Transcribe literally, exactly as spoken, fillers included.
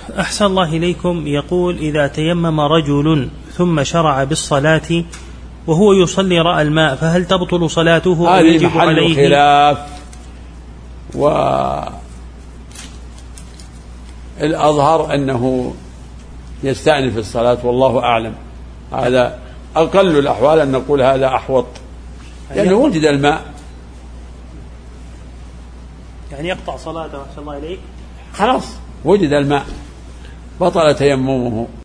أحسن الله إليكم. يقول: إذا تيمم رجل ثم شرع بالصلاة وهو يصلي رأى الماء فهل تبطل صلاته أو يجب عليه؟ هذه محل خلاف، والأظهر أنه يستأنف الصلاة والله أعلم. هذا أقل الأحوال أن نقول هذا أحوط، لأنه وجد الماء. يعني يقطع صلاته أحسن الله إليك، خلاص وجد الماء بطل تيممه.